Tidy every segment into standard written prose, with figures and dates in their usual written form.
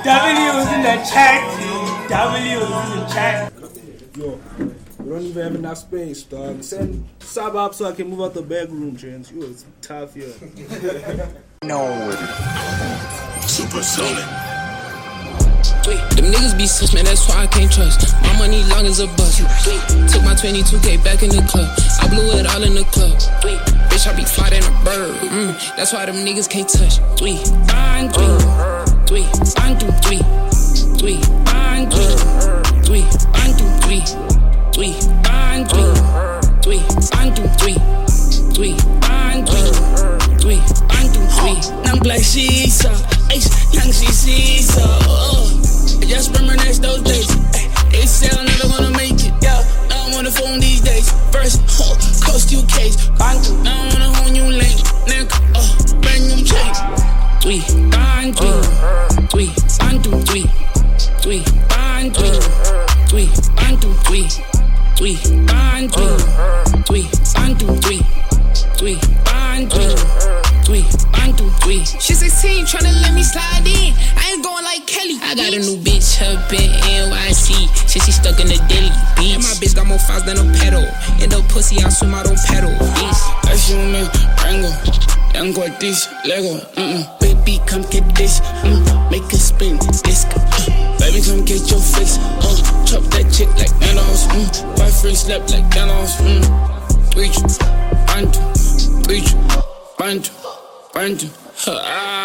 W's in the chat. W's in the chat. Yo, we don't even have enough space, dog. Send sub up so I can move out the bedroom, gents. Yo, it's tough here. No. Supersonic. Them niggas be sus, man, that's why I can't trust. My money long as a bus. Took my 22K back in the club. I blew it all in the club. Bitch, I be fly than a bird. That's why them niggas can't touch. 3, 1, 2, 3, 1, 2, 3, 3, 1, 2, 3, 1, 2, 3, 3, 1, 2, 3, 1, 2, 3, 3, 1, 2, 3, 1, 2, 3. I'm like she's young she sees I just reminisce those days. They say I'm never gonna make it. Yeah, I don't wanna phone these days. First, cost you case. Now I wanna hone you late. Nigga, brand new chain. 3, 1, 2, 3, 1, 2, 3, 3, 1, 2, 3, 1, 2, 3, 3, 1, 2, 3, 1, 2, 3, 3, 1, 2, 3, 1, 2, 3. She 16, tryna let me slide in. I ain't going like Kelly. I got a new bitch up in NYC. She stuck in the Delhi beach. And my bitch got more files than a pedal. And the pussy, I swim out on pedal. Bitch, I shoot me, Rango. Young got this, Lego. Baby, come get this. Make it spin, disc. Baby, come get your fix. Chop that chick like Thanos. Boyfriend slept like Thanos. Reach, bantu, reach, bantu, bantu. 3,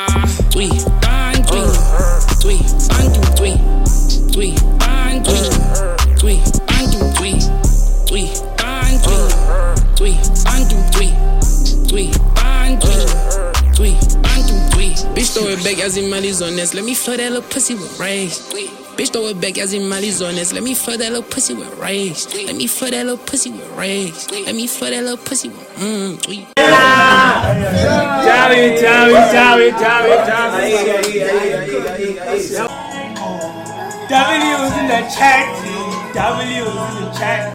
1, 2, 3, 1, 2, 3, 3, 1, 2, 3, 1, 2, 3, 3, 1, 2, 3, 1, 2, 3, 3, 1, 2, 3, 1, 2, 3. Bitch, throw it back as in money's on this. Let me flood that little pussy with rage. Bitch, throw it back as in money's on this. Let me flood that little pussy with rage. Let me flood that little pussy with rage. Let me flood that little pussy with W's in the chat. W's in the chat.